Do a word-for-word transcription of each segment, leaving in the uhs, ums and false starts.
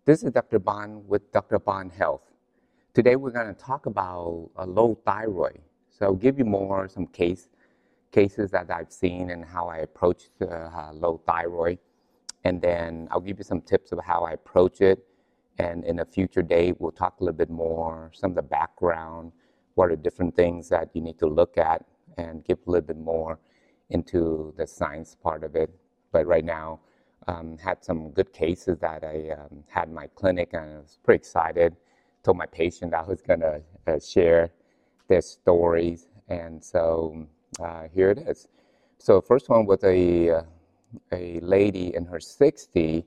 This is Doctor Bond with Doctor Bond Health. Today we're going to talk about a low thyroid. So I'll give you more some case cases that I've seen and how I approach the uh, low thyroid, and then I'll give you some tips of how I approach it. And in a future date, we'll talk a little bit more, some of the background, what are different things that you need to look at, and give a little bit more into the science part of it. But right now, um, had some good cases that I um, had in my clinic, and I was pretty excited. Told my patient I was going to uh, share their stories, and so uh, here it is. So first one was a uh, a lady in her sixties,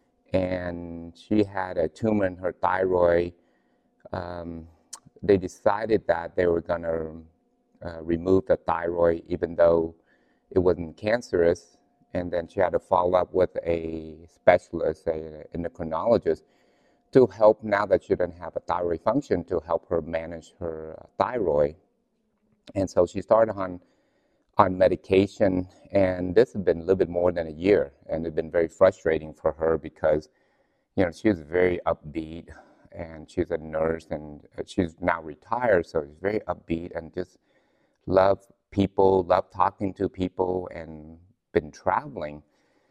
and she had a tumor in her thyroid. Um, they decided that they were going to uh, remove the thyroid, even though it wasn't cancerous. And then she had to follow up with a specialist, a endocrinologist, to help, now that she didn't have a thyroid function, to help her manage her uh, thyroid. And so she started on on medication, and this has been a little bit more than a year, and it's been very frustrating for her because, you know, she was very upbeat, and she's a nurse, and she's now retired, so she's very upbeat and just love people, love talking to people, and been traveling.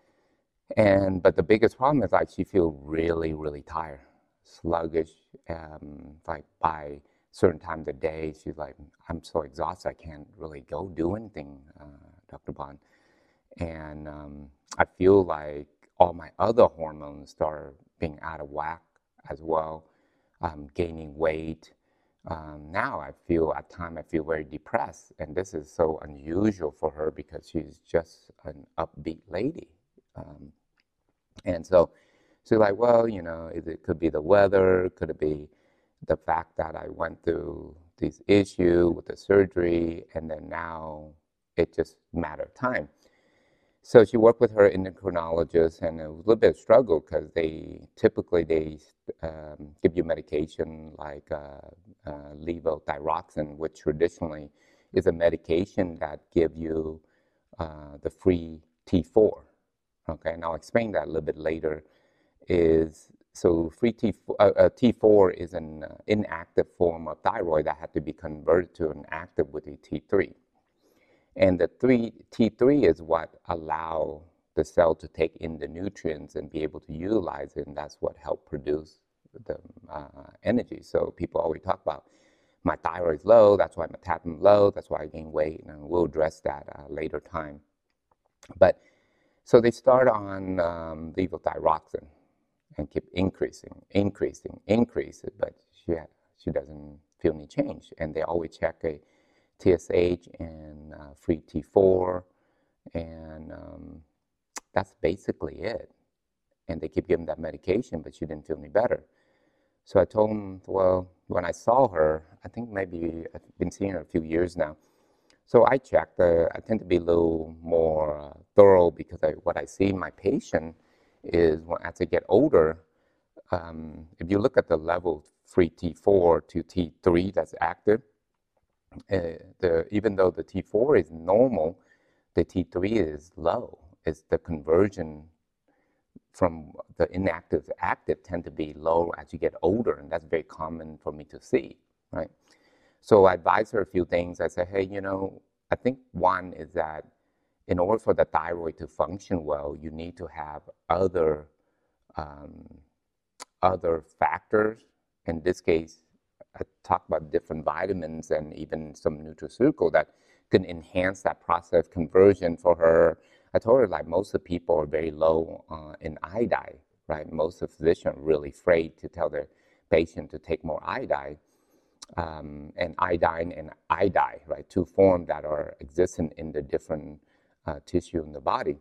And but the biggest problem is like she feels really, really tired, sluggish. Um, like by certain times of day, she's like, I'm so exhausted, I can't really go do anything, uh, Doctor Bond. And um, I feel like all my other hormones start being out of whack as well, um, gaining weight. Um, now I feel, at times I feel very depressed, and this is so unusual for her because she's just an upbeat lady. Um, and so she's like, well, you know, it could be the weather, could it be the fact that I went through this issue with the surgery, and then now it just a matter of time. So she worked with her endocrinologist, and it was a little bit of struggle because they typically they um, give you medication like uh, uh, levothyroxine, which traditionally is a medication that give you uh, the free T four. Okay, and I'll explain that a little bit later. Is so free T four, uh, uh, T four is an uh, inactive form of thyroid that had to be converted to an active with a T three. And the three, T three is what allow the cell to take in the nutrients and be able to utilize it, and that's what help produce the uh, energy. So people always talk about my thyroid is low, that's why my metabolism low, that's why I gain weight, and we'll address that uh, later time. But so they start on um, levothyroxine and keep increasing, increasing, increase it, but she she doesn't feel any change, and they always check a T S H and uh, free T four, and um, that's basically it. And they keep giving that medication, but she didn't feel any better. So I told them, well, when I saw her, I think maybe I've been seeing her a few years now. So I checked. Uh, I tend to be a little more uh, thorough because I, what I see in my patient is when, as they get older, um, if you look at the level free T four to T three that's active, Uh, the, even though the T four is normal, the T three is low. It's the conversion from the inactive to active tend to be low as you get older, and that's very common for me to see, right? So I advise her a few things. I say, hey, you know, I think one is that in order for the thyroid to function well, you need to have other um, other factors. In this case, I talk about different vitamins and even some nutraceutical that can enhance that process of conversion for her. I told her, like, most of the people are very low uh, in iodine, right? Most of the physicians are really afraid to tell their patient to take more iodine. Um, and iodine and iodine, right? Two forms that are existent in the different uh, tissue in the body.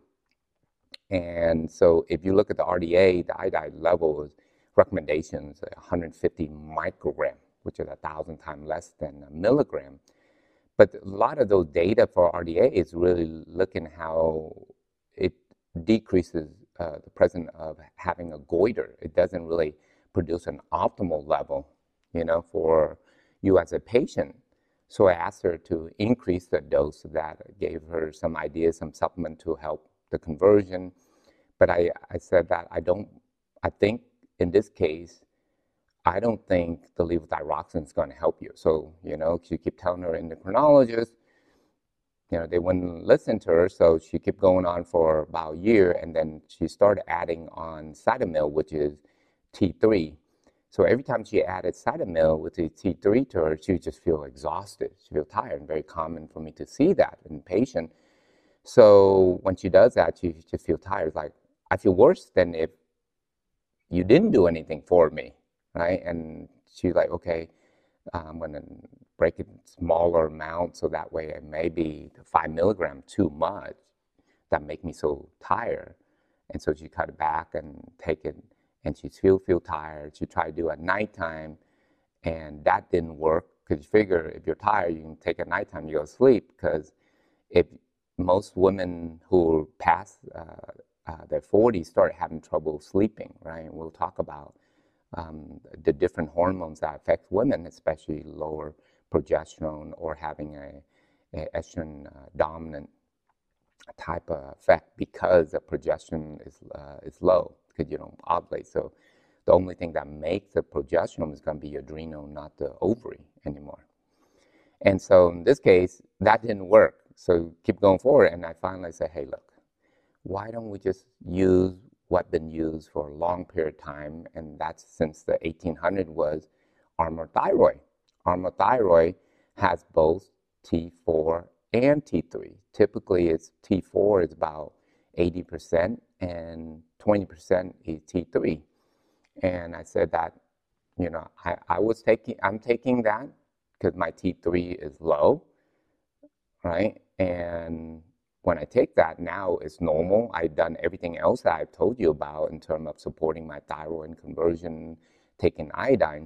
And so if you look at the R D A, the iodine level is recommendations one hundred fifty microgram, which is a thousand times less than a milligram. But a lot of those data for R D A is really looking how it decreases uh, the presence of having a goiter. It doesn't really produce an optimal level, you know, for you as a patient. So I asked her to increase the dose of that. I gave her some ideas, some supplement to help the conversion. But I, I said that I don't, I think in this case, I don't think the levothyroxine is going to help you. So, you know, she keep telling her endocrinologist, you know, they wouldn't listen to her. So she kept going on for about a year. And then she started adding on Cytomel, which is T three. So every time she added Cytomel with the T three to her, she would just feel exhausted. She feel tired. And very common for me to see that in patient. So when she does that, she just feel tired. It's like, I feel worse than if you didn't do anything for me, right? And she's like, okay, I'm going to break it in smaller amounts so that way it may be five milligrams too much that make me so tired. And so she cut it back and take it, and she still feel tired. She tried to do it at nighttime, and that didn't work because you figure if you're tired, you can take it at nighttime, you go to sleep. Because if most women who pass uh, uh, their forties start having trouble sleeping, right? And we'll talk about Um, the different hormones that affect women, especially lower progesterone or having a, a estrogen uh, dominant type of effect because the progesterone is uh, is low because you don't ovulate. So the only thing that makes the progesterone is going to be your adrenal, not the ovary anymore. And so in this case, that didn't work. So keep going forward, and I finally said, hey, look, why don't we just use what's been used for a long period of time, and that's since the eighteen hundreds, was Armour Thyroid. Armour Thyroid has both T four and T three. Typically, it's T four is about eighty percent, and twenty percent is T three. And I said that, you know, I, I was taking, I'm taking that because my T three is low, right? And when I take that, now it's normal. I've done everything else that I've told you about in terms of supporting my thyroid conversion, taking iodine.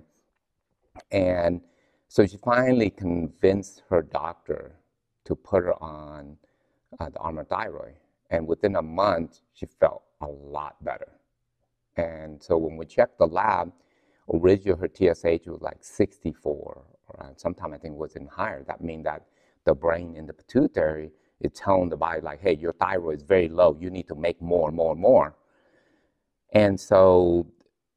And so she finally convinced her doctor to put her on uh, the Armour Thyroid. And within a month, she felt a lot better. And so when we checked the lab, originally her T S H was like sixty-four, or sometimes I think it was even higher. That means that the brain in the pituitary is telling the body like, hey, your thyroid is very low. You need to make more and more and more. And so,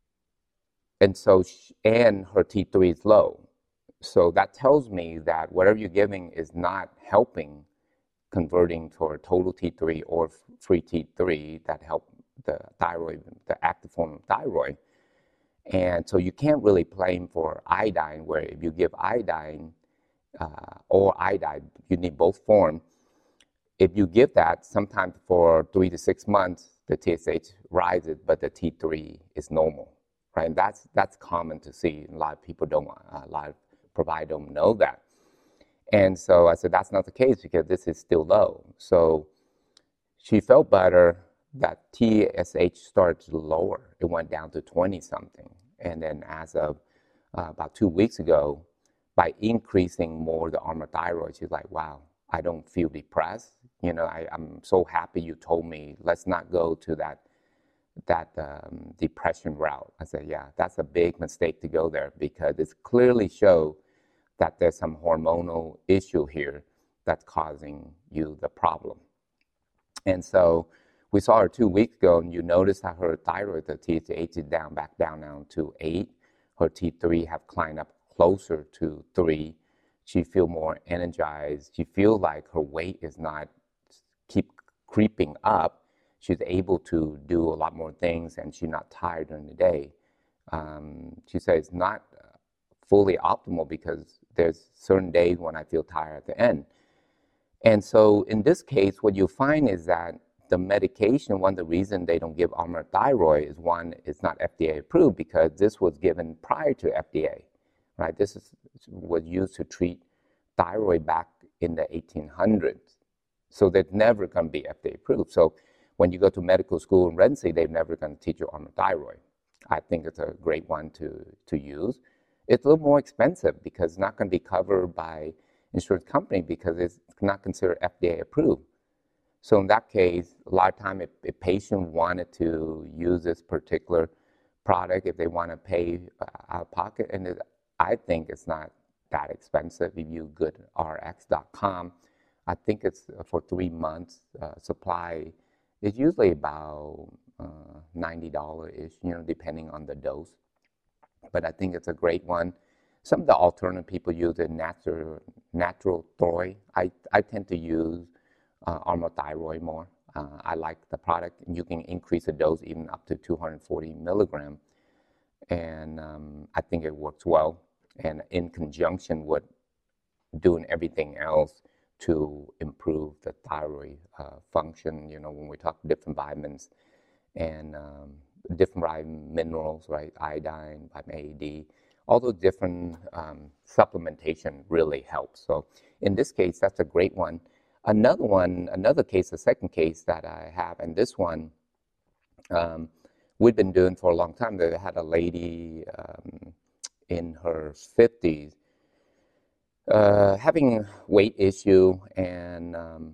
and so, she, and her T three is low. So that tells me that whatever you're giving is not helping converting to a total T three or free T three that help the thyroid, the active form of thyroid. And so you can't really blame for iodine, where if you give iodine uh, or iodine, you need both forms. If you give that, sometimes for three to six months, the T S H rises, but the T three is normal, right? And that's that's common to see. A lot of people don't, a lot of providers don't know that. And so I said, that's not the case because this is still low. So she felt better. That T S H started to lower. It went down to twenty something. And then as of uh, about two weeks ago, by increasing more the Armour Thyroid, she's like, wow, I don't feel depressed. You know, I, I'm so happy you told me, let's not go to that that um, depression route. I said, yeah, that's a big mistake to go there because it's clearly show that there's some hormonal issue here that's causing you the problem. And so we saw her two weeks ago, and you notice that her thyroid, the T S H is down, back down now to eight. Her T three have climbed up closer to three. She feel more energized. She feel like her weight is not keep creeping up. She's able to do a lot more things, and she's not tired during the day. Um, she says it's not fully optimal because there's certain days when I feel tired at the end. And so in this case, what you'll find is that the medication, one of the reasons they don't give Armour Thyroid is, one, it's not F D A approved because this was given prior to F D A, right? This is, was used to treat thyroid back in the eighteen hundreds. So they're never going to be F D A approved. So when you go to medical school in residency, they're never going to teach you Armour Thyroid. I think it's a great one to, to use. It's a little more expensive because it's not going to be covered by insurance company because it's not considered F D A approved. So in that case, a lot of time if a patient wanted to use this particular product, if they want to pay uh, out of pocket, and it, I think it's not that expensive. If you go to R X dot com, I think it's for three months uh, supply. It's usually about uh, ninety dollars-ish, you know, depending on the dose. But I think it's a great one. Some of the alternative people use a natural, natural thyroid. I, I tend to use uh, Armour Thyroid more. Uh, I like the product. You can increase the dose even up to two hundred forty milligrams. And um, I think it works well. And in conjunction with doing everything else to improve the thyroid uh, function, you know, when we talk different vitamins and um, different vitamin minerals, right, iodine, vitamin A, D, all those different um, supplementation really helps. So in this case, that's a great one. Another one, another case, the second case that I have, and this one um, we've been doing for a long time. They had a lady um, in her fifties uh, having weight issue, and um,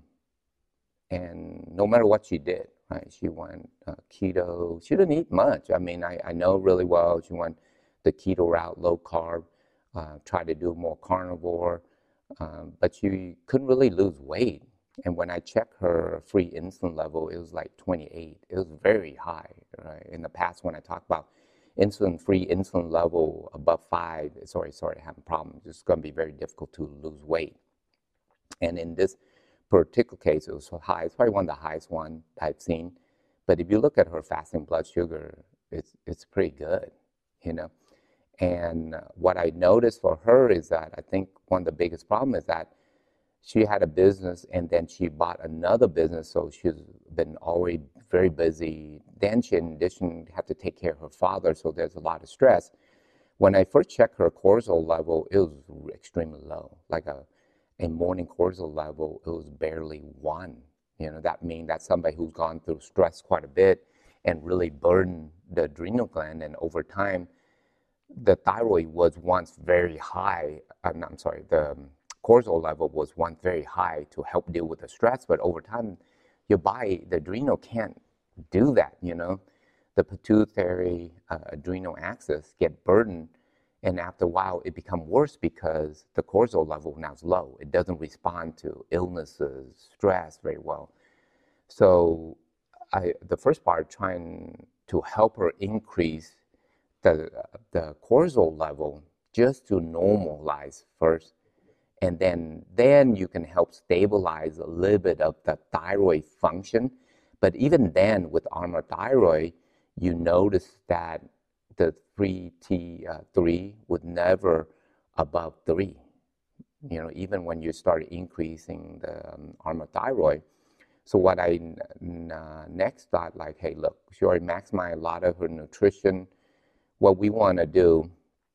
and no matter what she did, right? She went uh, keto. She didn't eat much. I mean, I, I know really well. She went the keto route, low carb, uh, tried to do more carnivore, um, but she couldn't really lose weight. And when I checked her free insulin level, it was like twenty-eight. It was very high, right? In the past, when I talk about insulin-free insulin level above five, it's already started having problems. It's going to be very difficult to lose weight. And in this particular case, it was so high. It's probably one of the highest one I've seen. But if you look at her fasting blood sugar, it's it's pretty good, you know. And what I noticed for her is that I think one of the biggest problems is that she had a business and then she bought another business, so she's been always very busy. Then she, in addition, had to take care of her father, so there's a lot of stress. When I first checked her cortisol level, it was extremely low, like a, a morning cortisol level, it was barely one. You know, that means that's somebody who's gone through stress quite a bit and really burdened the adrenal gland, and over time, the thyroid was once very high, I'm, I'm sorry, the cortisol level was once very high to help deal with the stress, but over time, your body, the adrenal can't do that, you know. The pituitary uh, adrenal axis get burdened, and after a while, it becomes worse because the cortisol level now is low. It doesn't respond to illnesses, stress very well. So I, the first part, trying to help her increase the, the cortisol level just to normalize first. And then, then you can help stabilize a little bit of the thyroid function. But even then, with Armour Thyroid, you notice that the three T three would never above three. You know, even when you start increasing the um, Armour Thyroid. So what I uh, next thought, like, hey, look, she already maximized a lot of her nutrition. What we want to do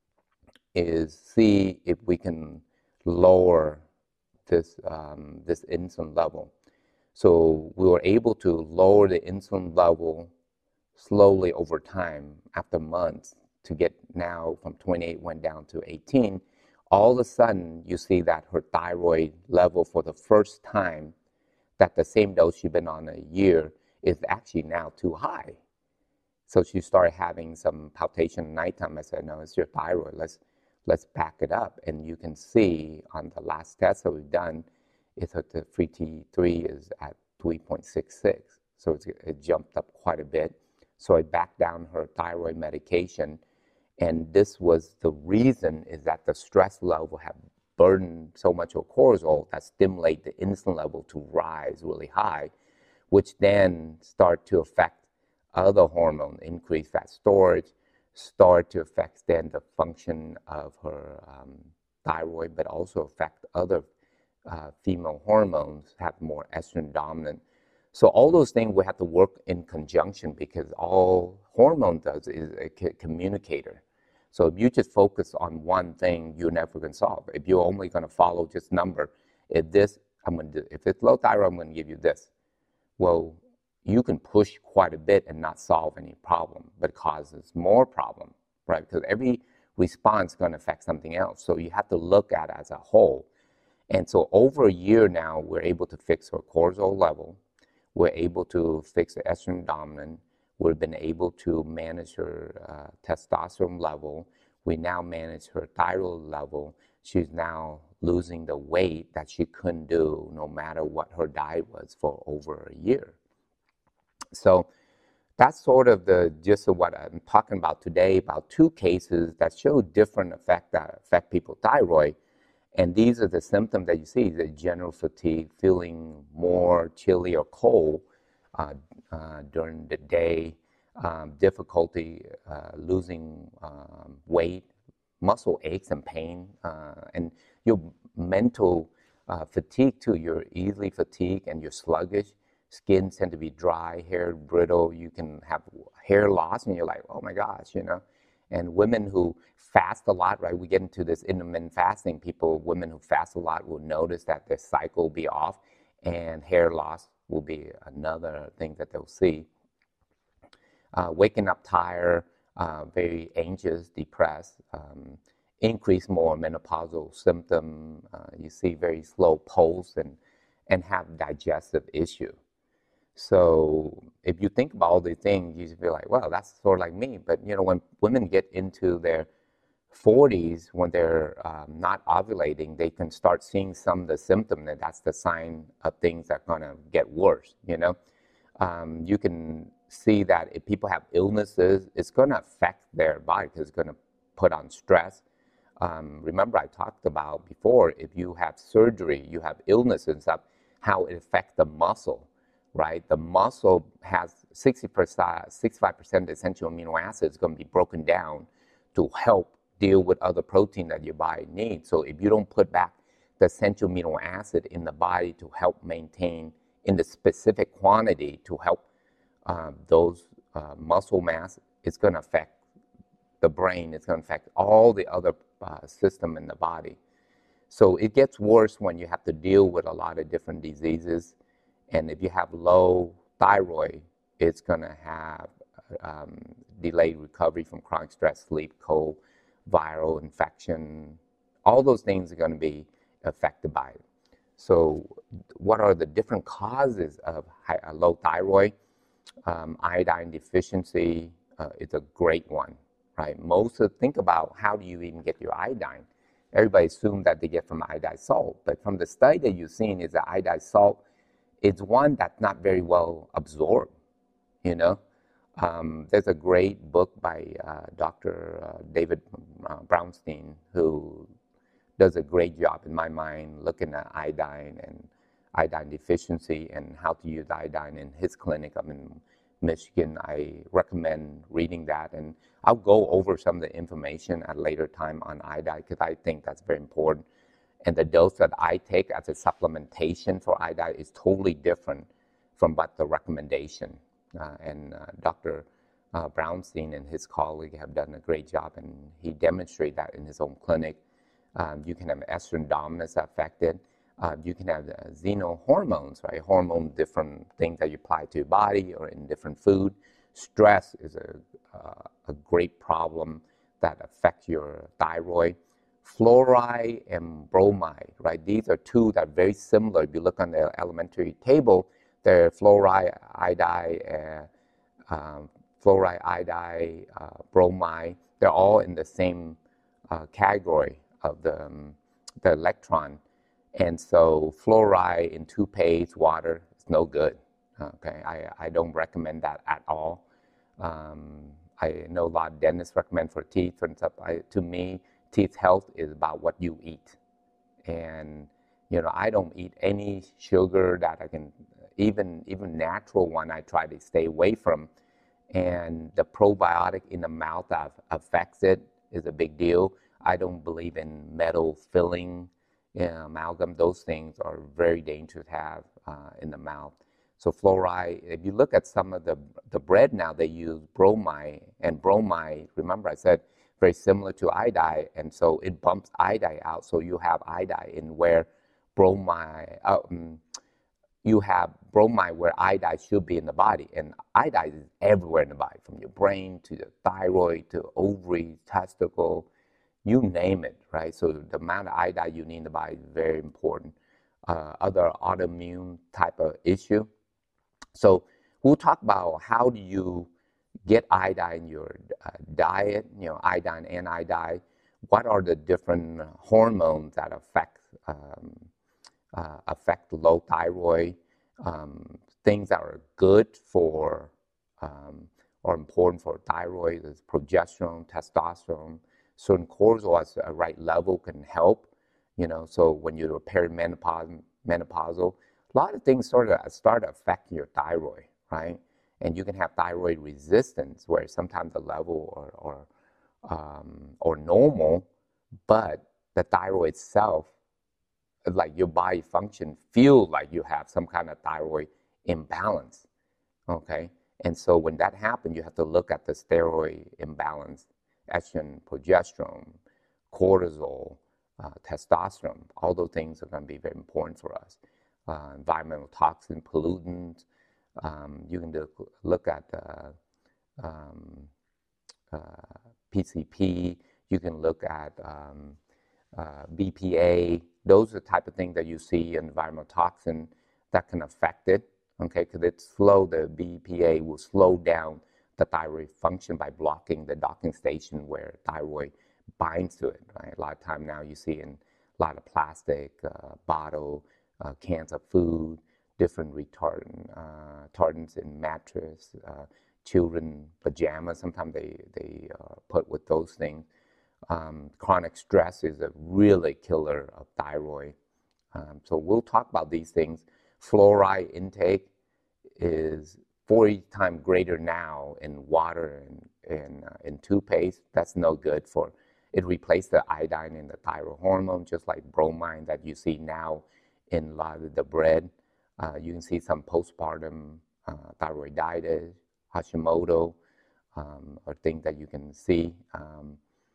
is see if we can lower this um, this insulin level. So we were able to lower the insulin level slowly over time after months to get now from twenty-eight went down to eighteen. All of a sudden, you see that her thyroid level for the first time, that the same dose she's been on a year, is actually now too high. So she started having some palpitation at nighttime. I said, no, it's your thyroid. Let's let's back it up. And you can see on the last test that we've done, it's that the free T three is at three point six six. So it's, it jumped up quite a bit. So I backed down her thyroid medication. And this was the reason, is that the stress level had burdened so much of cortisol that stimulate the insulin level to rise really high, which then start to affect other hormones, increase fat storage, start to affect then the function of her um, thyroid, but also affect other uh, female hormones, have more estrogen dominant. So all those things we have to work in conjunction, because all hormone does is a communicator. So if you just focus on one thing, you're never going to solve. If you're only going to follow just number, if this, I'm going to do, if it's low thyroid, I'm going to give you this. Well, you can push quite a bit and not solve any problem, but causes more problem, right? Because every response is going to affect something else. So you have to look at it as a whole. And so over a year now, we're able to fix her cortisol level. We're able to fix the estrogen dominant. We've been able to manage her uh, testosterone level. We now manage her thyroid level. She's now losing the weight that she couldn't do no matter what her diet was for over a year. So that's sort of the gist of what I'm talking about today, about two cases that show different effect that affect people's thyroid. And these are the symptoms that you see: the general fatigue, feeling more chilly or cold uh, uh, during the day, um, difficulty uh, losing um, weight, muscle aches and pain, uh, and your mental uh, fatigue too. You're easily fatigued and you're sluggish. Skin tend to be dry, hair brittle. You can have hair loss, and you're like, oh my gosh, you know. And women who fast a lot, right? We get into this intermittent fasting. People, women who fast a lot will notice that their cycle will be off, and hair loss will be another thing that they'll see. Uh, waking up tired, uh, very anxious, depressed, um, increase more menopausal symptom. Uh, you see very slow pulse and, and have digestive issue. So if you think about all these things, you feel like, well, that's sort of like me. But, you know, when women get into their forties, when they're um, not ovulating, they can start seeing some of the symptoms, and that's the sign of things that are going to get worse, you know. Um, you can see that if people have illnesses, it's going to affect their body because it's going to put on stress. Um, remember, I talked about before, if you have surgery, you have illness and stuff, how it affects the muscle, right? The muscle has sixty percent, sixty-five percent of the essential amino acids going to be broken down to help deal with other protein that your body needs. So if you don't put back the essential amino acid in the body to help maintain in the specific quantity to help uh, those uh, muscle mass, it's going to affect the brain. It's going to affect all the other uh, system in the body. So it gets worse when you have to deal with a lot of different diseases. And if you have low thyroid, it's going to have um, delayed recovery from chronic stress, sleep, cold, viral infection. All those things are going to be affected by it. So what are the different causes of high, uh, low thyroid? Um, iodine deficiency uh, is a great one, right? Most of, think about how do you even get your iodine? Everybody assumes that they get from iodized salt, but from the study that you've seen is that iodized salt is one that's not very well absorbed, you know? Um, there's a great book by uh, Doctor Uh, David uh, Brownstein, who does a great job, in my mind, looking at iodine and iodine deficiency and how to use iodine in his clinic. I'm in Michigan. I recommend reading that, and I'll go over some of the information at a later time on iodine because I think that's very important. And the dose that I take as a supplementation for iodine is totally different from what the recommendation. Uh, and uh, Doctor Uh, Brownstein and his colleague have done a great job, and he demonstrated that in his own clinic. Um, you can have estrogen dominance affected. Uh, you can have uh, xenohormones, right? Hormone, different things that you apply to your body or in different food. Stress is a, uh, a great problem that affects your thyroid. Fluoride and bromide, right? These are two that are very similar. If you look on the elementary table, they're fluoride, iodide, uh, um, fluoride, iodide, uh, bromide. They're all in the same uh, category of the, um, the electron. And so fluoride in toothpaste, water, it's no good. Okay, I, I don't recommend that at all. Um, I know a lot of dentists recommend for teeth and stuff. I, to me, teeth health is about what you eat. And, you know, I don't eat any sugar that I can, even, even natural one, I try to stay away from. And the probiotic in the mouth that affects it is a big deal. I don't believe in metal filling, you know, amalgam. Those things are very dangerous to have uh, in the mouth. So fluoride, if you look at some of the, the bread now, they use bromide, and bromide, remember I said, very similar to iodide, and so it bumps iodide out, so you have iodide in where bromide, uh, um, you have bromide where iodide should be in the body, and iodide is everywhere in the body, from your brain to the thyroid to ovaries, testicle, you name it, right? So the amount of iodide you need in the body is very important. Uh, other autoimmune type of issue. So we'll talk about how do you get iodine in your uh, diet, you know, iodine and iodide. What are the different hormones that affect um, uh, affect low thyroid? Um, things that are good for um, are important for thyroid. There's progesterone, testosterone, certain cortisol at a right level can help, you know, so when you're perimenopausal, menopausal, a lot of things sort of start affecting your thyroid, right? And you can have thyroid resistance where sometimes the level or, or, um, or normal, but the thyroid itself, like your body function, feel like you have some kind of thyroid imbalance, okay? And so when that happens, you have to look at the steroid imbalance, estrogen, progesterone, cortisol, uh, testosterone. All those things are going to be very important for us. Uh, environmental toxin, pollutants. Um, you can look, look at uh, um, uh, P C P. You can look at um, uh, B P A. Those are the type of things that you see in environmental toxin that can affect it. Okay, because it's slow. The B P A will slow down the thyroid function by blocking the docking station where thyroid binds to it. Right, a lot of time now you see in a lot of plastic uh, bottle, uh, cans of food, different retardant, uh, retardants in mattress, uh, children pajamas. Sometimes they they uh, put with those things. Um, chronic stress is a really killer of thyroid. Um, so we'll talk about these things. Fluoride intake is forty times greater now in water and in, uh, in toothpaste. That's no good for it. Replaced the iodine in the thyroid hormone, just like bromine that you see now in a lot of the bread. Uh, you can see some postpartum uh, thyroiditis, Hashimoto, um, or things that you can see. Um,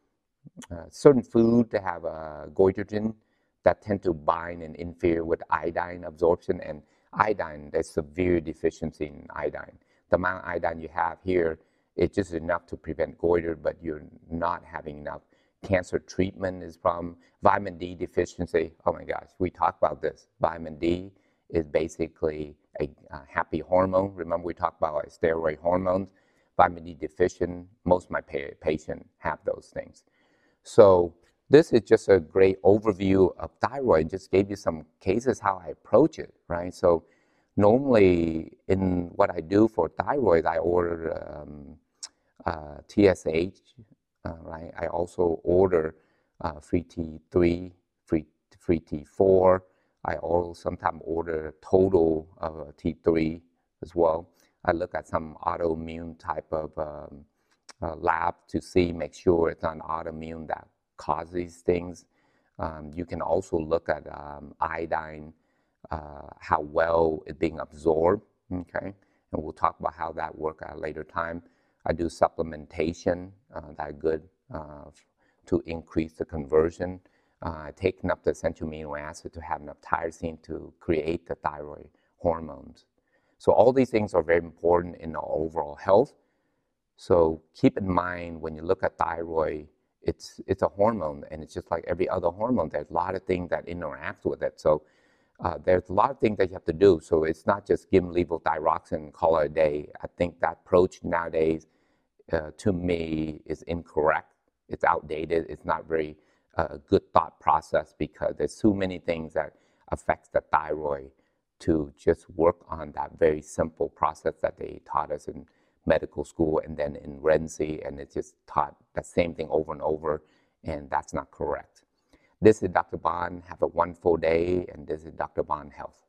uh, certain food that have uh, goitrogen that tend to bind and interfere with iodine absorption, and iodine, there's severe deficiency in iodine. The amount of iodine you have here is just enough to prevent goiter, but you're not having enough. Cancer treatment is from vitamin D deficiency. Oh my gosh, we talked about this. Vitamin D is basically a, a happy hormone. Remember we talked about like, steroid hormones. Vitamin D deficient, most of my pa patients have those things. So this is just a great overview of thyroid. Just gave you some cases how I approach it, right? So normally in what I do for thyroid, I order um, uh, T S H, uh, right? I also order uh, free T three, free, free T four. I also sometimes order total of uh, T three as well. I look at some autoimmune type of um, uh, lab to see, make sure it's not autoimmune that causes these things. Um, you can also look at um, iodine, uh, how well it's being absorbed, okay? And we'll talk about how that works at a later time. I do supplementation, uh, that good uh, to increase the conversion. Uh, taking up the essential amino acid to have enough tyrosine to create the thyroid hormones. So all these things are very important in our overall health. So keep in mind when you look at thyroid, it's it's a hormone, and it's just like every other hormone. There's a lot of things that interact with it. So uh, there's a lot of things that you have to do. So it's not just give them levothyroxine and call it a day. I think that approach nowadays, uh, to me, is incorrect. It's outdated. It's not very uh, good thought process because there's too many things that affects the thyroid to just work on that very simple process that they taught us in medical school and then in residency, and it's just taught the same thing over and over, and that's not correct. This is Doctor Bond. Have a wonderful day, and this is Doctor Bond Health.